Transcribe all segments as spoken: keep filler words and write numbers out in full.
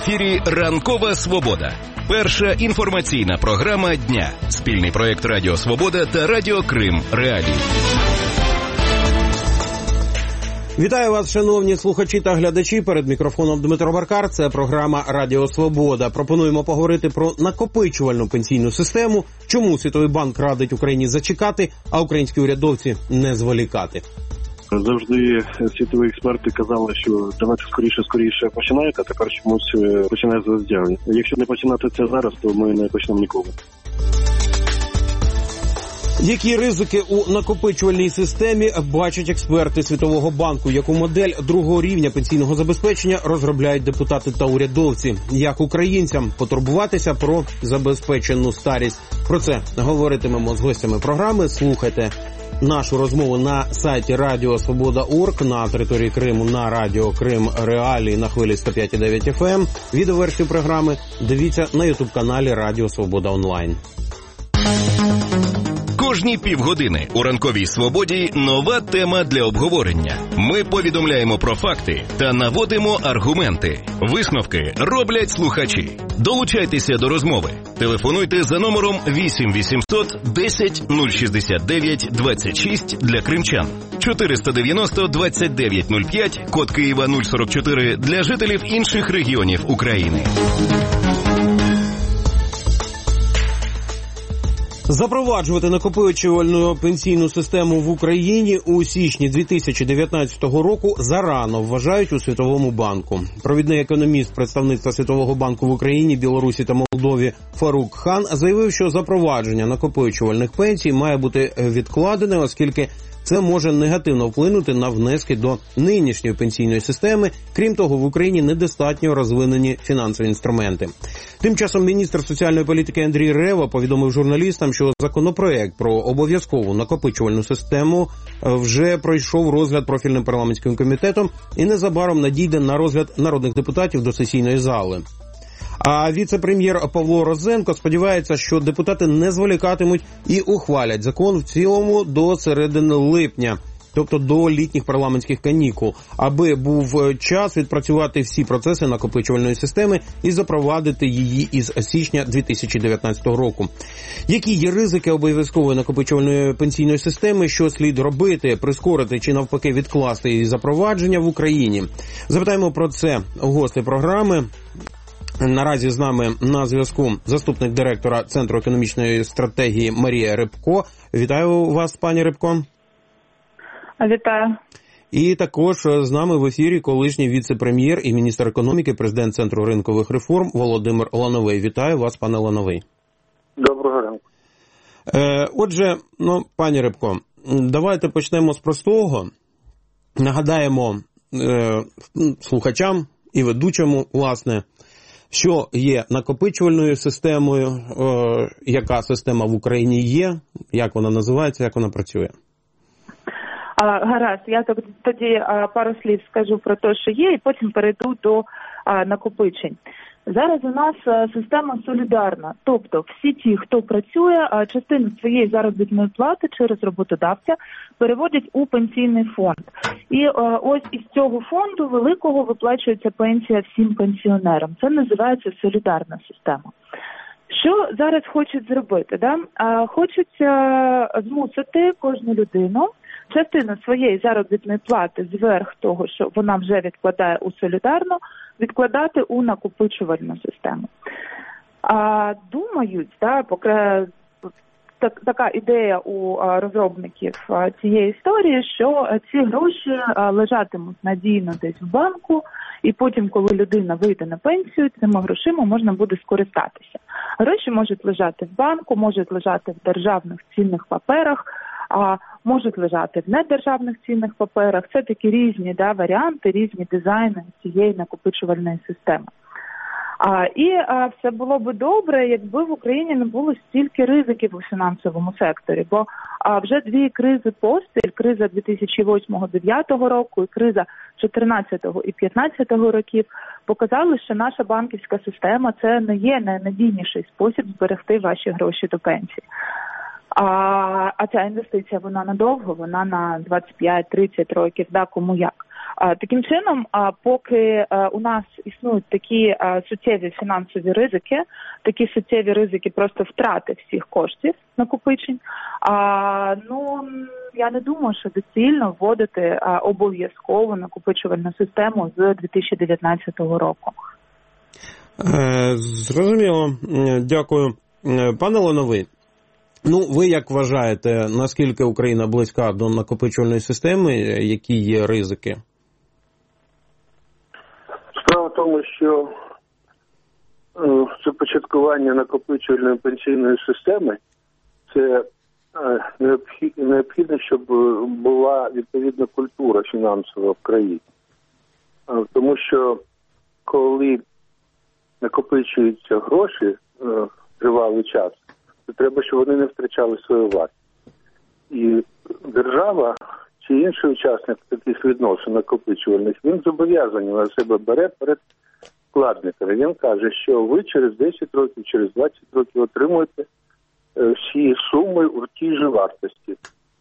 ефірі «Ранкова Свобода». Перша інформаційна програма дня. Спільний проєкт Радіо Свобода та Радіо Крим Реалії. Вітаю вас, шановні слухачі та глядачі. Перед мікрофоном Дмитро Баркар. Це програма Радіо Свобода. Пропонуємо поговорити про накопичувальну пенсійну систему, чому Світовий банк радить Україні зачекати, а українські урядовці не зволікати. Завжди світові експерти казали, що давайте скоріше-скоріше починайте, а тепер чомусь починає заздягнути. Якщо не починати це зараз, то ми не почнемо ніколи. Які ризики у накопичувальній системі бачать експерти Світового банку? Яку модель другого рівня пенсійного забезпечення розробляють депутати та урядовці? Як українцям потурбуватися про забезпечену старість? Про це говоритимемо з гостями програми. Слухайте нашу розмову на сайті Радіо Свобода точка орг, на території Криму на Радіо Крим Реалії на хвилі сто п'ять і дев'ять еф ем. Відеоверсію програми дивіться на ютуб-каналі Радіо Свобода онлайн. Кожні півгодини у «Ранковій Свободі» нова тема для обговорення. Ми повідомляємо про факти та наводимо аргументи. Висновки роблять слухачі. Долучайтеся до розмови. Телефонуйте за номером вісім вісімсот десять нуль шістдесят дев'ять двадцять шість для кримчан, чотириста дев'яносто двадцять дев'ять нуль п'ять, код Києва нуль сорок чотири для жителів інших регіонів України. Запроваджувати накопичувальну пенсійну систему в Україні у січні дві тисячі дев'ятнадцятого року зарано, вважають у Світовому банку. Провідний економіст представництва Світового банку в Україні, Білорусі та Молдові Фарук Хан заявив, що запровадження накопичувальних пенсій має бути відкладене, оскільки це може негативно вплинути на внески до нинішньої пенсійної системи. Крім того, в Україні недостатньо розвинені фінансові інструменти. Тим часом міністр соціальної політики Андрій Рева повідомив журналістам, що законопроект про обов'язкову накопичувальну систему вже пройшов розгляд профільним парламентським комітетом і незабаром надійде на розгляд народних депутатів до сесійної зали. А віце-прем'єр Павло Розенко сподівається, що депутати не зволікатимуть і ухвалять закон в цілому до середини липня, тобто до літніх парламентських канікул, аби був час відпрацювати всі процеси накопичувальної системи і запровадити її із січня дві тисячі дев'ятнадцятого року. Які є ризики обов'язкової накопичувальної пенсійної системи, що слід робити, прискорити чи навпаки відкласти її запровадження в Україні? Запитаємо про це у гостей програми. Наразі з нами на зв'язку заступник директора Центру економічної стратегії Марія Рибко. Вітаю вас, пані Рибко. Вітаю. І також з нами в ефірі колишній віце-прем'єр і міністр економіки, президент Центру ринкових реформ Володимир Лановий. Вітаю вас, пане Лановий. Доброго ранку. Е, отже, ну, пані Рибко, давайте почнемо з простого. Нагадаємо е, слухачам і ведучому, власне, що є накопичувальною системою, е, яка система в Україні є, як вона називається, як вона працює. А, гаразд, я тоді а, пару слів скажу про те, що є, і потім перейду до а, накопичень. Зараз у нас а, система солідарна, тобто всі ті, хто працює, а, частину своєї заробітної плати через роботодавця переводять у пенсійний фонд. І а, ось із цього фонду великого виплачується пенсія всім пенсіонерам. Це називається солідарна система. Що зараз хочуть зробити? Да? А, хочуть а, змусити кожну людину частину своєї заробітної плати зверх того, що вона вже відкладає у солідарну, відкладати у накопичувальну систему. А думають, да, поки так, така ідея у розробників цієї історії, що ці гроші лежатимуть надійно десь в банку, і потім, коли людина вийде на пенсію, цими грошима можна буде скористатися. Гроші можуть лежати в банку, можуть лежати в державних цінних паперах, а можуть лежати в недержавних цінних паперах. Це такі різні да, варіанти, різні дизайни цієї накопичувальної системи. А, і а, все було би добре, якби в Україні не було стільки ризиків у фінансовому секторі, бо а, вже дві кризи поспіль, криза дві тисячі восьмого - дев'ятого року і криза чотирнадцятого і п'ятнадцятого років, показали, що наша банківська система – це не є найнадійніший спосіб зберегти ваші гроші до пенсії. А, а ця інвестиція, вона надовго, вона на двадцять п'ять - тридцять років, да, кому як. Таким чином, поки у нас існують такі суттєві фінансові ризики, такі суттєві ризики просто втрати всіх коштів накопичень, ну, я не думаю, що доцільно вводити обов'язкову накопичувальну систему з дві тисячі дев'ятнадцятого року. Зрозуміло. Дякую. Пане Лановий, ну, ви як вважаєте, наскільки Україна близька до накопичувальної системи, які є ризики? Справа в тому, що започаткування накопичувальної пенсійної системи – це необхідно, щоб була відповідна культура фінансова в країні. Тому що коли накопичуються гроші тривалий час, то треба, щоб вони не втрачали свою вартість. І держава чи інший учасник таких відносин накопичувальних, він зобов'язаний на себе бере перед вкладниками. Він каже, що ви через десять років, через двадцять років отримуєте всі суми у тій же вартості.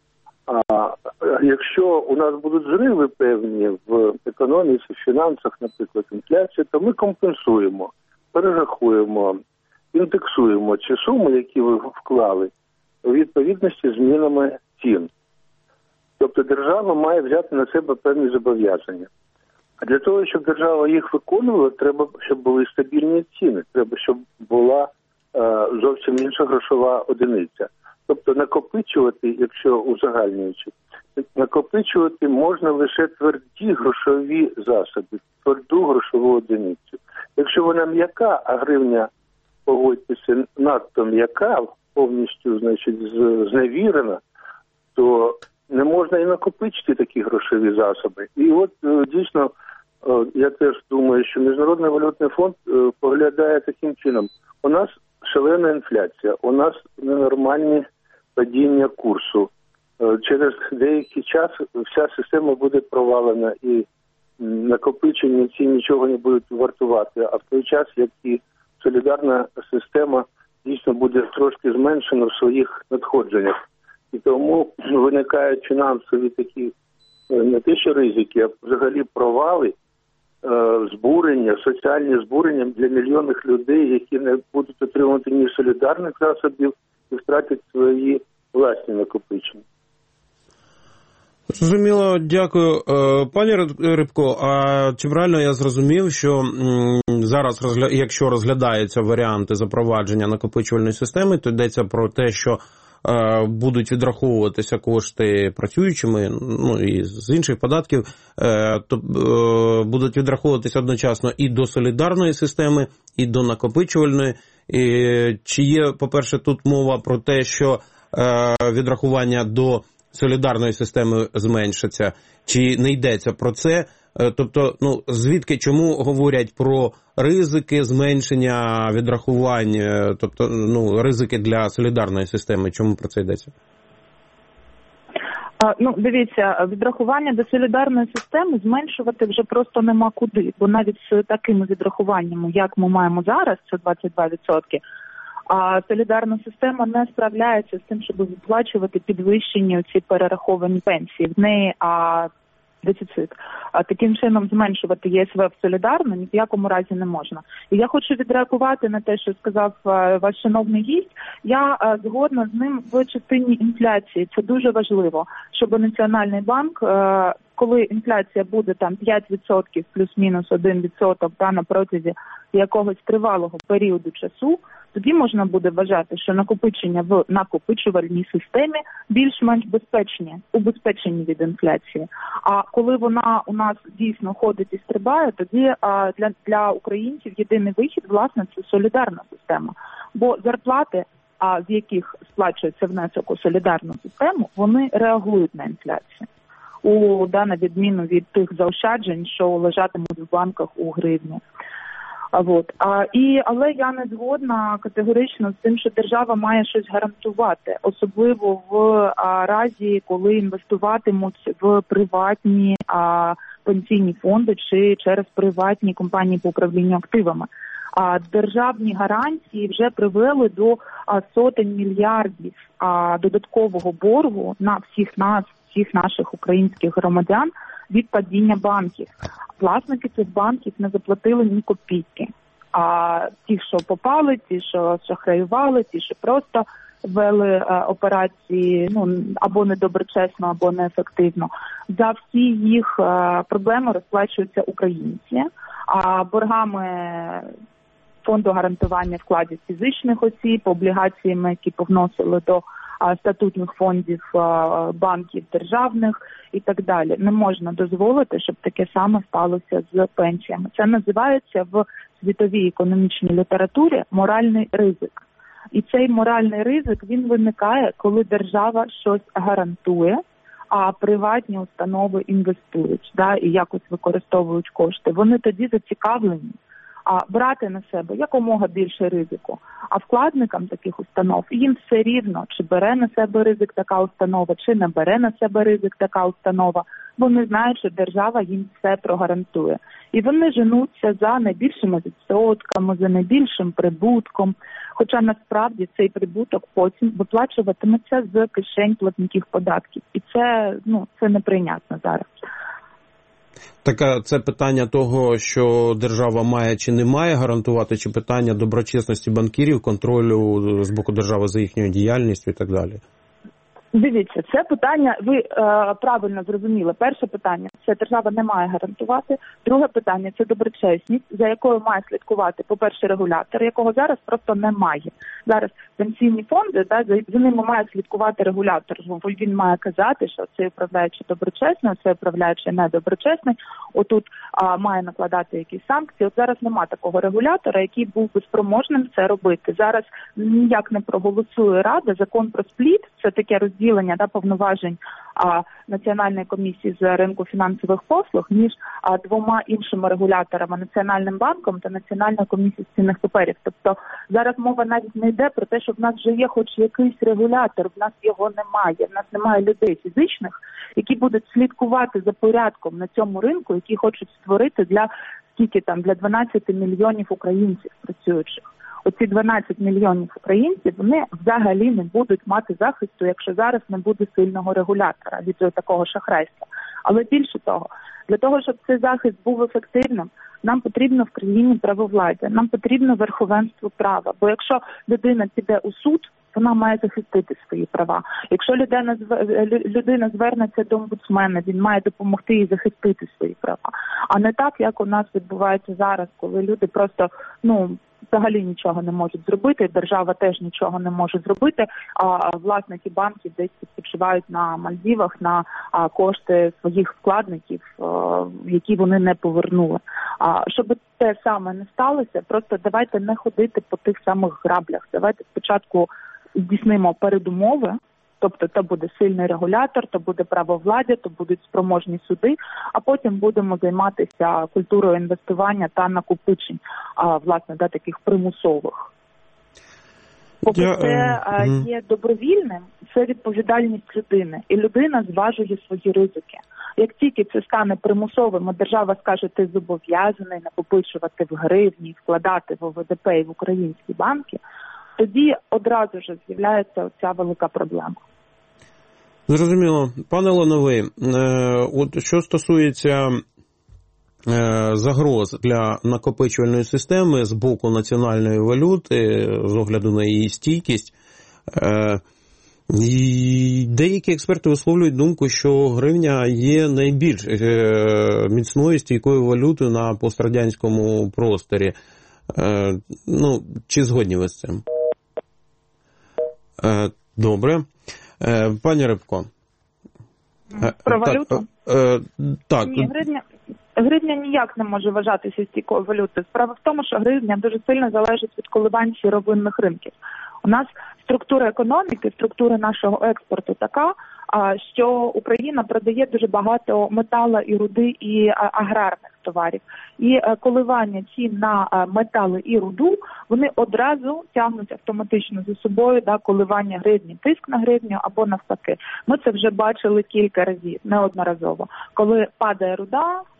А якщо у нас будуть зриви певні в економіці, в фінансах, наприклад, інфляція, то ми компенсуємо, перерахуємо, індексуємо ці суми, які ви вклали, у відповідності з змінами цін. Тобто держава має взяти на себе певні зобов'язання. А для того, щоб держава їх виконувала, треба, щоб були стабільні ціни, треба, щоб була е, зовсім інша грошова одиниця. Тобто накопичувати, якщо узагальнюючи, накопичувати можна лише тверді грошові засоби, тверду грошову одиницю. Якщо вона м'яка, а гривня, погодьтеся, надто м'яка, повністю, значить, зневірена, то не можна і накопичити такі грошові засоби. І от дійсно, я теж думаю, що Міжнародний валютний фонд поглядає таким чином. У нас шалена інфляція, у нас ненормальні падіння курсу. Через деякий час вся система буде провалена і накопичення ці нічого не будуть вартувати. А в той час, як і солідарна система дійсно буде трошки зменшена в своїх надходженнях. І тому виникають фінансові такі не те що ризики, а взагалі провали, збурення, соціальні збурення для мільйонних людей, які не будуть отримувати ні солідарних засобів і втратять свої власні накопичення. Зрозуміло, дякую. Пані Рибко, а чи правильно я зрозумів, що зараз, якщо розглядаються варіанти запровадження накопичувальної системи, то йдеться про те, що будуть відраховуватися кошти працюючими, ну і з інших податків, то будуть відраховуватися одночасно і до солідарної системи, і до накопичувальної. І чи є, по-перше, тут мова про те, що відрахування до солідарної системи зменшиться, чи не йдеться про це? Тобто, ну, звідки, чому говорять про ризики зменшення відрахувань, тобто, ну, ризики для солідарної системи, чому про це йдеться? Ну, дивіться, відрахування до солідарної системи зменшувати вже просто нема куди, бо навіть з такими відрахуваннями, як ми маємо зараз, це двадцять два відсотки, а солідарна система не справляється з тим, щоб виплачувати підвищені ці перераховані пенсії. В неї а, дефіцит. А таким чином зменшувати ЄСВ в солідарну ні в якому разі не можна. І я хочу відреагувати на те, що сказав а, ваш шановний гість. Я а, згодна з ним в частині інфляції. Це дуже важливо, щоб Національний банк, а, коли інфляція буде там п'ять відсотків плюс-мінус один відсоток та на протязі якогось тривалого періоду часу, тоді можна буде вважати, що накопичення в накопичувальній системі більш-менш безпечні, убезпечені від інфляції. А коли вона у нас дійсно ходить і стрибає, тоді а, для, для українців єдиний вихід, власне, це солідарна система. Бо зарплати, а, з яких сплачується внесок у солідарну систему, вони реагують на інфляцію. У, да, на відміну від тих заощаджень, що лежатимуть в банках у гривні. А, от. А, і, але я не згодна категорично з тим, що держава має щось гарантувати, особливо в а, разі, коли інвестуватимуть в приватні а, пенсійні фонди чи через приватні компанії по управлінню активами. А державні гарантії вже привели до а, сотень мільярдів а, додаткового боргу на всіх нас, всіх наших українських громадян від падіння банків. Власники цих банків не заплатили ні копійки. А ті, що попали, ті, що шахраювали, ті, що просто вели е, операції ну або недоброчесно, або неефективно, за всі їх е, проблеми розплачуються українці, а боргами фонду гарантування вкладів фізичних осіб, облігаціями, які повносили до е, статутних фондів е, банків державних і так далі. Не можна дозволити, щоб таке саме сталося з пенсіями. Це називається в світовій економічній літературі моральний ризик. І цей моральний ризик, він виникає, коли держава щось гарантує, а приватні установи інвестують, да, і якось використовують кошти. Вони тоді зацікавлені а, брати на себе якомога більше ризику. А вкладникам таких установ їм все рівно, чи бере на себе ризик така установа, чи не бере на себе ризик така установа. Вони знають, що держава їм все прогарантує. І вони женуться за найбільшими відсотками, за найбільшим прибутком. Хоча насправді цей прибуток потім виплачуватиметься з кишень платників податків. І це, ну, це неприйнятно зараз. Так, це питання того, що держава має чи не має гарантувати, чи питання доброчесності банкірів, контролю з боку держави за їхньою діяльністю і так далі? Дивіться, це питання, ви е, правильно зрозуміли. Перше питання – це держава не має гарантувати. Друге питання – це доброчесність, за якою має слідкувати, по-перше, регулятор, якого зараз просто немає. Зараз пенсійні фонди, да, за, за ними має слідкувати регулятор. Він має казати, що цей управляючий доброчесний, цей управляючий недоброчесний. Отут а, має накладати якісь санкції. От зараз немає такого регулятора, який був би спроможним це робити. Зараз ніяк не проголосує Рада. Закон про спліт – це таке розділення да, повноважень а, Національної комісії з ринку фінансових послуг між а, двома іншими регуляторами – Національним банком та Національною комісією з цінних паперів. Тобто зараз мова навіть не йде про те, що в нас вже є хоч якийсь регулятор, в нас його немає. В нас немає людей фізичних, які будуть слідкувати за порядком на цьому ринку, які хочуть створити для скільки там, для дванадцяти мільйонів українців працюючих. Оці дванадцять мільйонів українців, вони взагалі не будуть мати захисту, якщо зараз не буде сильного регулятора від такого шахрайства. Але більше того, для того, щоб цей захист був ефективним, нам потрібно в країні правовладдя, нам потрібно верховенство права. Бо якщо людина піде у суд, вона має захистити свої права. Якщо людина, людина звернеться до омбудсмена, він має допомогти їй захистити свої права. А не так, як у нас відбувається зараз, коли люди просто, ну, взагалі нічого не можуть зробити, держава теж нічого не може зробити, а власники банків десь відпочивають на Мальдівах на кошти своїх вкладників, які вони не повернули. Щоб те саме не сталося, просто давайте не ходити по тих самих граблях. Давайте спочатку здійснимо передумови, тобто то буде сильний регулятор, то буде правовладдя, то будуть спроможні суди, а потім будемо займатися культурою інвестування та накопичень, а, власне, да, таких примусових. Поки Я... це а, є добровільним, це відповідальність людини, і людина зважує свої ризики. Як тільки це стане примусовим, а держава скаже, ти зобов'язаний накопичувати в гривні, вкладати в ОВДП і в українські банки, тоді одразу ж з'являється оця велика проблема. Зрозуміло. Пане Лановий, от що стосується загроз для накопичувальної системи з боку національної валюти, з огляду на її стійкість, деякі експерти висловлюють думку, що гривня є найбільш міцною стійкою валютою на пострадянському просторі. Ну, чи згодні ви з цим? Добре. Пані Рибко. Про валюту? Так. так. Ні, гривня, гривня ніяк не може вважатися стійкою валютою. Справа в тому, що гривня дуже сильно залежить від коливань сировинних ринків. У нас структура економіки, структура нашого експорту така, що Україна продає дуже багато металу і руди і аграрних товарів. І коливання цін на метали і руду, вони одразу тягнуть автоматично за собою да, коливання гривні, тиск на гривню або навпаки. Ми це вже бачили кілька разів, неодноразово. Коли падає руда,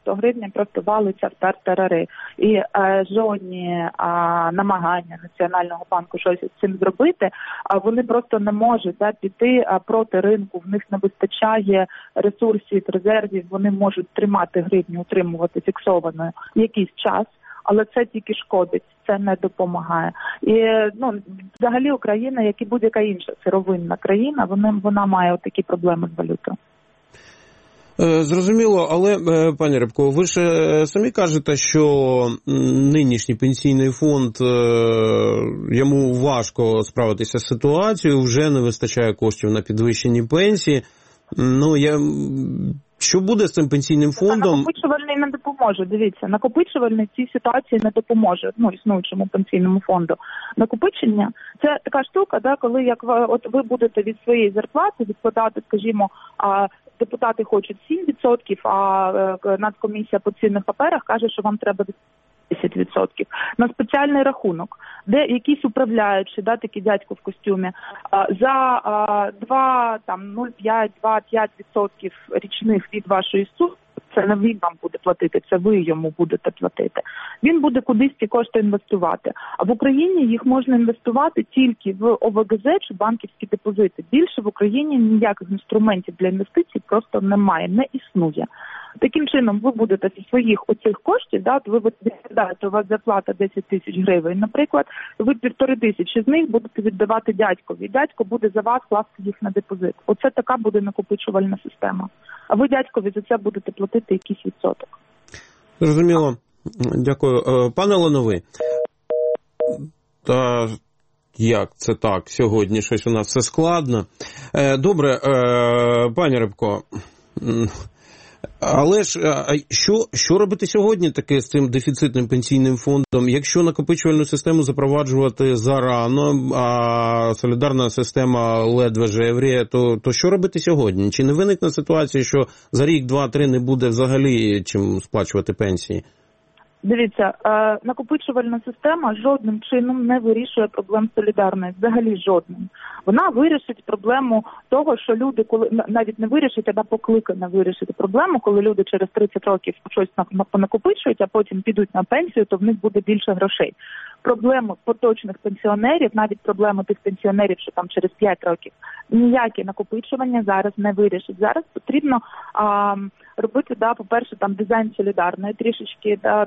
то гривня просто валиться в тартарари. І е, жодні е, намагання Національного банку щось з цим зробити, а вони просто не можуть да, піти е, проти ринку, в них не вистачає ресурсів, резервів, вони можуть тримати гривню, утримувати фіксованою якийсь час, але це тільки шкодить, це не допомагає. І ну, взагалі Україна, як і будь-яка інша сировинна країна, вона, вона має такі проблеми з валютою. Зрозуміло, але, пані Рябко, ви ж самі кажете, що нинішній пенсійний фонд, йому важко справитися з ситуацією, вже не вистачає коштів на підвищені пенсії. Ну, я... Що буде з цим пенсійним фондом? Накопичувальний не допоможе, дивіться, накопичувальний в цій ситуації не допоможе, ну, існуючому пенсійному фонду. Накопичення – це така штука, да, коли як ви, от ви будете від своєї зарплати відкладати, скажімо, а, депутати хочуть сім відсотків, а Нацкомісія по цінних паперах каже, що вам треба десять відсотків на спеціальний рахунок, де якийсь управляючий, да, такий дядько в костюмі, за два, там, нуль цілих п'ять - два - п'ять відсотків річних від вашої суми, це не він вам буде платити, це ви йому будете платити. Він буде кудись ці кошти інвестувати. А в Україні їх можна інвестувати тільки в О В Г З чи банківські депозити. Більше в Україні ніяких інструментів для інвестицій просто немає, не існує. Таким чином, ви будете зі своїх оцих коштів, да, ви віддаєте, у вас зарплата десять тисяч гривень, наприклад, ви півтори тисячі з них будете віддавати дядькові. Дядько буде за вас класти їх на депозит. Оце така буде накопичувальна система. А ви дядькові за це будете платити якийсь відсоток. Зрозуміло. Дякую. Пане Лановий, та як це так? Сьогодні щось у нас все складно. Добре, пані Рябко, але ж що, що робити сьогодні таке з цим дефіцитним пенсійним фондом? Якщо накопичувальну систему запроваджувати зарано, а солідарна система ледве жевріє, то, то що робити сьогодні? Чи не виникне ситуація, що за рік, два, три не буде взагалі чим сплачувати пенсії? Дивіться, накопичувальна система жодним чином не вирішує проблем солідарної, взагалі жодним. Вона вирішить проблему того, що люди, коли навіть не вирішить, а покликана вирішити проблему, коли люди через тридцять років щось понакопичують, а потім підуть на пенсію, то в них буде більше грошей. Проблему поточних пенсіонерів, навіть проблеми тих пенсіонерів, що там через п'ять років, ніякі накопичування зараз не вирішить. Зараз потрібно а, робити, да, по-перше, там дизайн солідарної трішечки, да,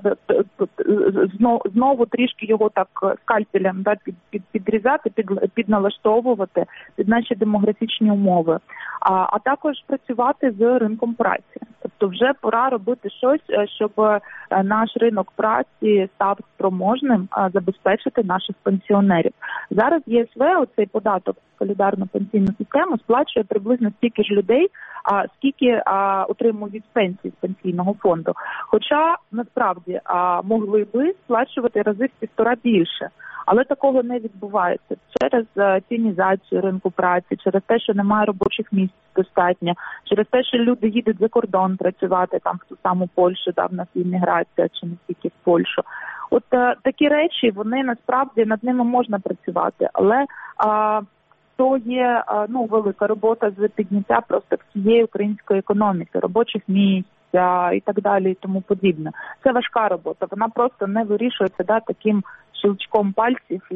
знову, знову трішки його так скальпелем, да, під, під, підрізати, під, підналаштовувати під наші демографічні умови, а, а також працювати з ринком праці. Тобто вже пора робити щось, щоб наш ринок праці став спроможним забезпечити наших пенсіонерів. Зараз Є С В, оцей податок солідарну пенсійну систему, сплачує приблизно стільки ж людей, а скільки а, отримують пенсії з пенсійного фонду. Хоча, насправді, а, могли би сплачувати рази в півтора більше. Але такого не відбувається через тінізацію ринку праці, через те, що немає робочих місць достатньо, через те, що люди їдуть за кордон працювати, там в ту саму Польщу, там в нас імміграція, чи не тільки в Польщу. От а, такі речі, вони насправді над ними можна працювати, але а, то є а, ну, велика робота з підняття просто всієї української економіки, робочих місць а, і так далі, і тому подібне. Це важка робота, вона просто не вирішується, да, таким щелчком пальців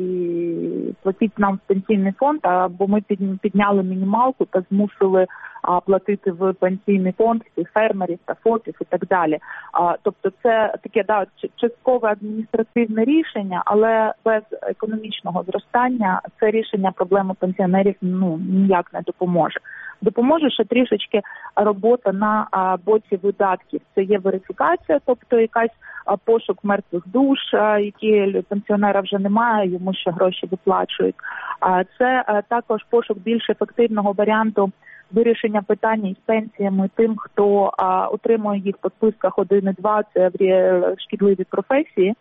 і платіть нам в пенсійний фонд, або ми підняли мінімалку та змусили а, платити в пенсійний фонд всіх фермерів та ФОПів і так далі. А, тобто це таке, да, часткове адміністративне рішення, але без економічного зростання це рішення проблеми пенсіонерів ну, ніяк не допоможе. Допоможе ще трішечки робота на а, боці видатків. Це є верифікація, тобто якась а, пошук мертвих душ, а, які пенсіонера вже немає, йому ще гроші виплачують. А, це а, також пошук більш ефективного варіанту вирішення питання із пенсіями тим, хто а, отримує їх по списках один і два, це шкідливі професії.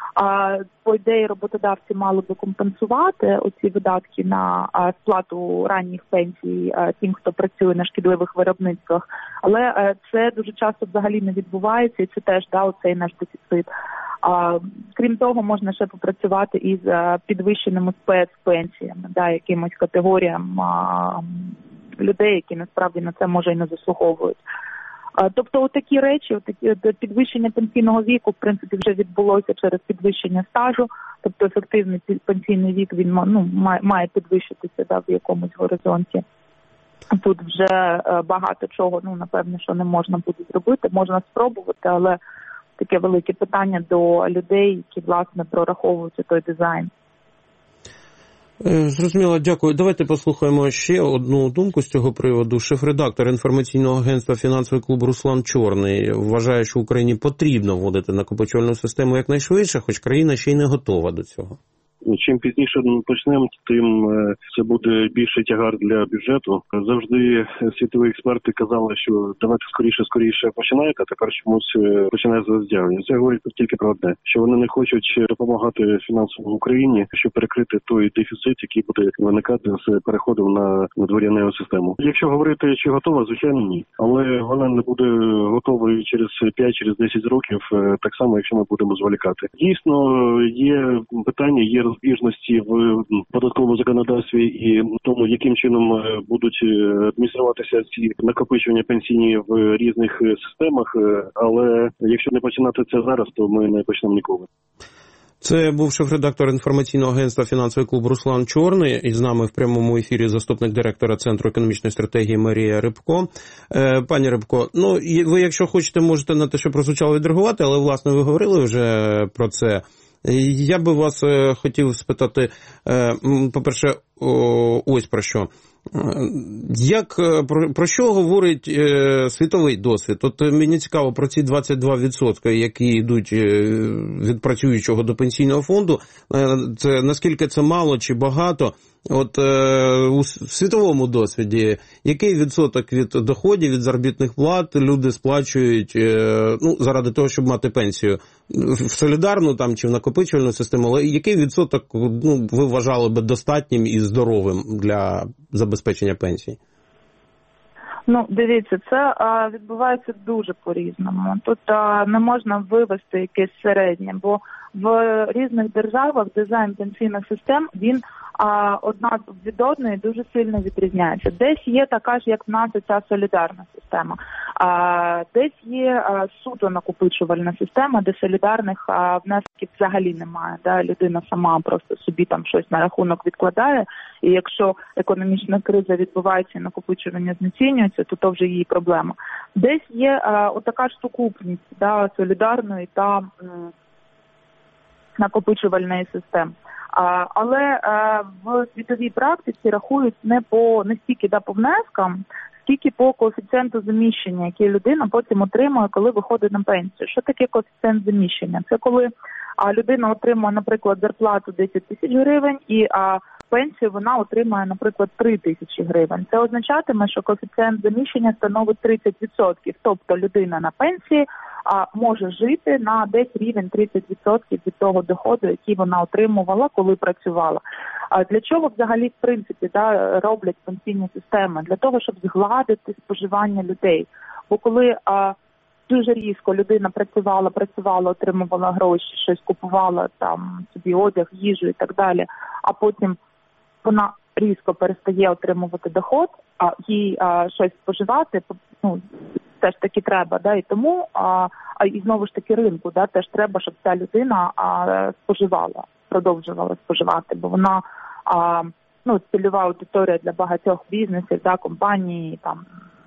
А, по ідеї роботодавці мали би компенсувати оці видатки на а, сплату ранніх пенсій а, тим, хто працює на шкідливих виробництвах. Але а, це дуже часто взагалі не відбувається, і це теж да, оцей наш дефіцит. А, крім того, можна ще попрацювати із а, підвищеними спецпенсіями, да, якимось категоріям а, людей, які насправді на це може і не заслуговують. Тобто отакі речі, отакі, підвищення пенсійного віку, в принципі, вже відбулося через підвищення стажу, тобто ефективний пенсійний вік, він ну, має, має підвищитися да, в якомусь горизонті. Тут вже багато чого, ну, напевно, що не можна буде зробити, можна спробувати, але таке велике питання до людей, які, власне, прораховують той дизайн. Зрозуміло, дякую. Давайте послухаємо ще одну думку з цього приводу. Шеф-редактор інформаційного агентства «Фінансовий клуб» Руслан Чорний вважає, що Україні потрібно вводити накопичувальну систему якнайшвидше, хоч країна ще й не готова до цього. Чим пізніше почнемо, тим це буде більший тягар для бюджету. Завжди світові експерти казали, що давайте скоріше-скоріше починайте, а тепер чомусь починає заздявлення. Це говорить тільки про одне, що вони не хочуть допомагати фінансово Україні, щоб перекрити той дефіцит, який буде виникати з переходом на дворянну систему. Якщо говорити, чи готова, звичайно, ні. Але вона не буде готовою через п'ять-десять років, так само, якщо ми будемо зволікати. Дійсно, є питання, є розбіжності в податковому законодавстві і в тому, яким чином будуть адмініструватися ці накопичування пенсійні в різних системах, але якщо не починати це зараз, то ми не почнемо ніколи. Це був шеф-редактор інформаційного агентства «Фінансовий клуб» Руслан Чорний. І з нами в прямому ефірі заступник директора Центру економічної стратегії Марія Рибко. Е, пані Рибко, ну, ви, якщо хочете, можете на те, що прозвучало, відреагувати, але, власне, ви говорили вже про це. Я би вас хотів спитати, по-перше, ось про що. Як, про, про що говорить е, світовий досвід? От мені цікаво про ці двадцять два відсотки, які йдуть від працюючого до пенсійного фонду. Це, наскільки це мало чи багато? От е, у світовому досвіді, який відсоток від доходів, від заробітних плат люди сплачують е, ну, заради того, щоб мати пенсію? В солідарну там, чи в накопичувальну систему, але який відсоток ну, ви вважали би достатнім і здоровим для забезпечення пенсій? Ну, дивіться, це а, відбувається дуже по-різному. Тут а, не можна вивести якесь середнє, бо в різних державах дизайн пенсійних систем, він а, одна від одної дуже сильно відрізняється. Десь є така ж, як в нас, ця солідарна система. А, десь є а, суто накопичувальна система, де солідарних а, внесків взагалі немає. Да? Людина сама просто собі там щось на рахунок відкладає, і якщо економічна криза відбувається і накопичування знецінюється, то то вже її проблема. Десь є а, отака ж сукупність да, солідарної та м, накопичувальної системи. А, але а, в світовій практиці рахують не по не стільки да, по внескам, скільки по коефіцієнту заміщення, який людина потім отримує, коли виходить на пенсію. Що таке коефіцієнт заміщення? Це коли а, людина отримує, наприклад, зарплату десять тисяч гривень і а, пенсію вона отримає, наприклад, три тисячі гривень. Це означатиме, що коефіцієнт заміщення становить тридцять відсотків. Тобто людина на пенсії а, може жити на десь рівень тридцять відсотків від того доходу, який вона отримувала, коли працювала. А для чого взагалі, в принципі, да, роблять пенсійні системи? Для того, щоб згладити споживання людей. Бо коли а, дуже різко людина працювала, працювала, отримувала гроші, щось купувала, там собі одяг, їжу і так далі, а потім вона різко перестає отримувати доход, а їй а, щось споживати, ну, теж таки треба, да, і тому, а, а і знову ж таки ринку, да, теж треба, щоб ця людина а, споживала, продовжувала споживати, бо вона, а, ну, цільова аудиторія для багатьох бізнесів, да, компаній, там,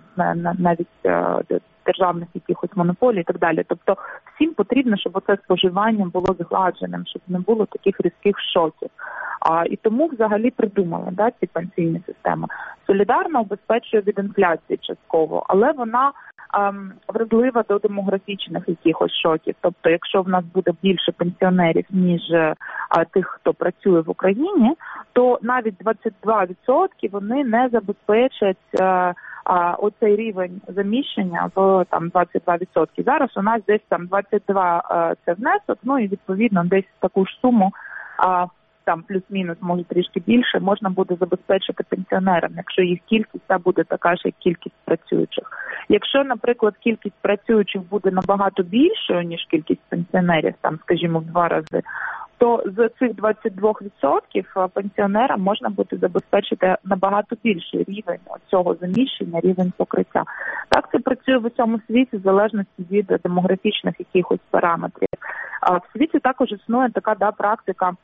навіть а, державних якихось монополій і так далі. Тобто всім потрібно, щоб оце споживання було згладженим, щоб не було таких різких шоків. А, і тому взагалі придумали да, ці пенсійні системи. Солідарно обезпечує від інфляції частково, але вона ем, вразлива до демографічних якихось шоків. Тобто, якщо в нас буде більше пенсіонерів, ніж е, тих, хто працює в Україні, то навіть двадцять два відсотки вони не забезпечать е, А оцей рівень заміщення в там двадцять два відсотки. Зараз у нас десь там двадцять два а, це внесок, ну і відповідно десь таку ж суму, а, там плюс-мінус, може трішки більше, можна буде забезпечити пенсіонерам, якщо їх кількість та буде така ж, як кількість працюючих. Якщо, наприклад, кількість працюючих буде набагато більшою, ніж кількість пенсіонерів, там, скажімо, в два рази, то з цих двадцять два відсотки пенсіонерам можна буде забезпечити набагато більший рівень цього заміщення, рівень покриття. Так це працює в усьому світі в залежності від демографічних якихось параметрів. А в світі також існує така да, практика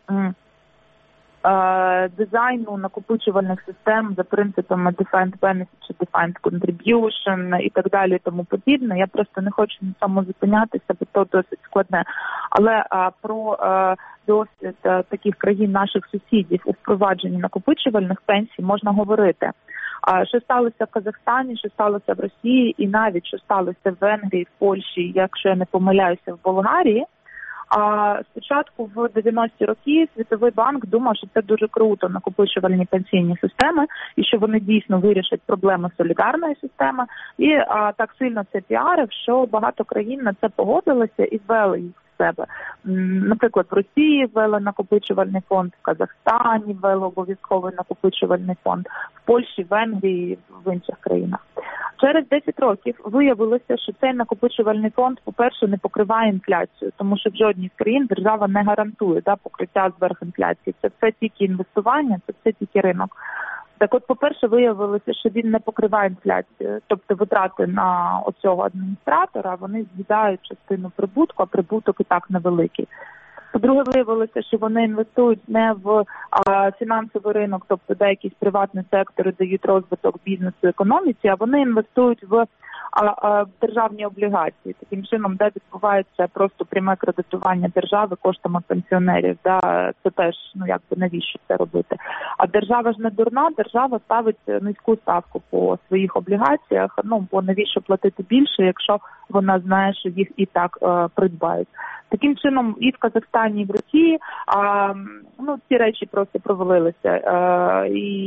дизайну накопичувальних систем за принципами defined benefit чи defined contribution і так далі, і тому подібне. Я просто не хочу на цьому зупинятися, бо то досить складне. Але а, про а, досвід а, таких країн, наших сусідів у впровадженні накопичувальних пенсій можна говорити. А що сталося в Казахстані, що сталося в Росії і навіть що сталося в Венгрії, в Польщі, якщо я не помиляюся, в Болгарії. А спочатку в дев'яності роки Світовий банк думав, що це дуже круто, накопичувальні пенсійні системи, і що вони дійсно вирішать проблеми солідарної системи. І а, так сильно це піарив, що багато країн на це погодилися і ввели їх в себе. Наприклад, в Росії ввели накопичувальний фонд, в Казахстані ввели обов'язковий накопичувальний фонд, в Польщі, Венгрії, в інших країнах. Через десять років виявилося, що цей накопичувальний фонд, по-перше, не покриває інфляцію, тому що в жодній з країн держава не гарантує да, покриття зверх інфляції. Це все тільки інвестування, це все тільки ринок. Так от, по-перше, виявилося, що він не покриває інфляцію, тобто витрати на оцього адміністратора, вони з'їдають частину прибутку, а прибуток і так невеликий. По-друге, виявилося, що вони інвестують не в а, фінансовий ринок, тобто де якісь приватні сектори дають розвиток бізнесу і економіці, а вони інвестують в а, а, державні облігації. Таким чином, де відбувається просто пряме кредитування держави коштами пенсіонерів. Да? Це теж, ну якби навіщо це робити? А держава ж не дурна, держава ставить низьку ставку по своїх облігаціях, ну бо навіщо платити більше, якщо вона знає, що їх і так е, придбають. Таким чином, і в Казахстані, і в Росії а, ну, ці речі просто провалилися. А,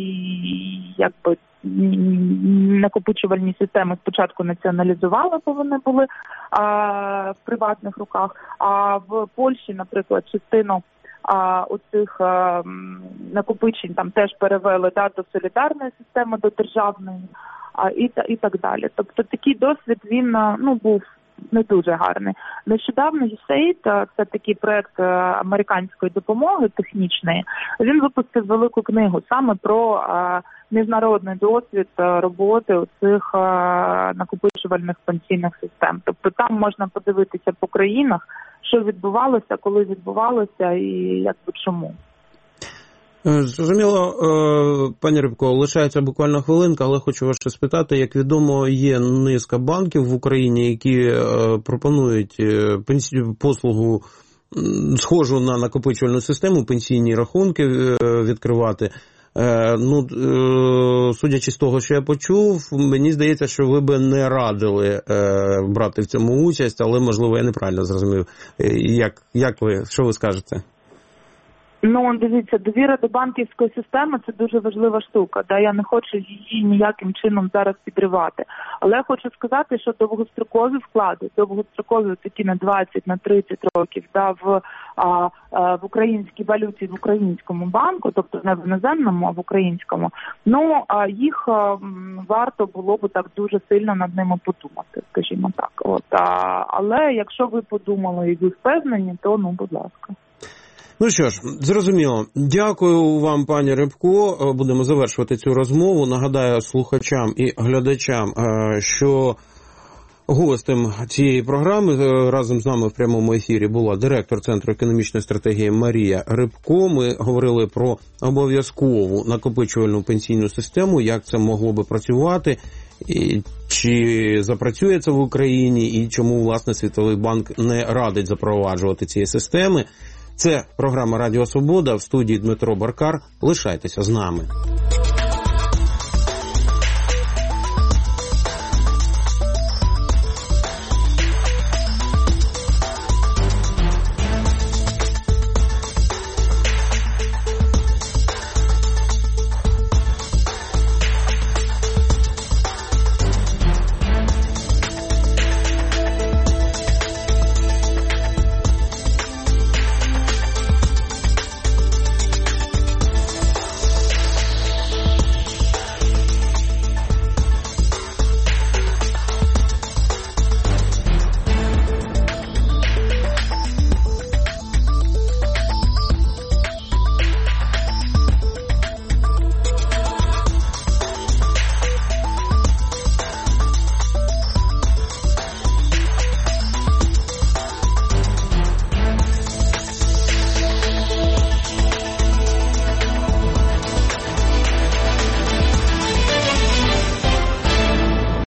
і якби накопичувальні системи спочатку націоналізували, бо вони були а, в приватних руках. А в Польщі, наприклад, частину а, оцих а, накопичень там теж перевели да, до солідарної системи, до державної а, і, і так далі. Тобто такий досвід, він ну, був не дуже гарний. Нещодавно ю ес ей ай ді, це такий проект американської допомоги технічної, він випустив велику книгу саме про а, міжнародний досвід роботи у цих а, накопичувальних пенсійних систем. Тобто там можна подивитися по країнах, що відбувалося, коли відбувалося і якби чому. Зрозуміло, пані Рибко, лишається буквально хвилинка, але хочу вас ще спитати, як відомо, є низка банків в Україні, які пропонують послугу схожу на накопичувальну систему, пенсійні рахунки відкривати. Ну, судячи з того, що я почув, мені здається, що ви би не радили брати в цьому участь, але, можливо, я неправильно зрозумів. Як, як ви, що ви скажете? Ну, дивіться, довіра до банківської системи – це дуже важлива штука. Да? Я не хочу її ніяким чином зараз підривати. Але я хочу сказати, що довгострокові вклади, довгострокові такі на двадцять, на тридцять років, да, в, а, а, в українській валюті, в українському банку, тобто не в іноземному, а в українському, ну, а їх а, варто було б так дуже сильно над ними подумати, скажімо так. От, а, але якщо ви подумали і ви впевнені, то, ну, будь ласка. Ну що ж, зрозуміло. Дякую вам, пані Рибко. Будемо завершувати цю розмову. Нагадаю слухачам і глядачам, що гостем цієї програми разом з нами в прямому ефірі була директор Центру економічної стратегії Марія Рибко. Ми говорили про обов'язкову накопичувальну пенсійну систему, як це могло би працювати, і чи запрацює це в Україні, і чому, власне, Світовий банк не радить запроваджувати ці системи. Це програма «Радіо Свобода», в студії Дмитро Баркар. Лишайтеся з нами.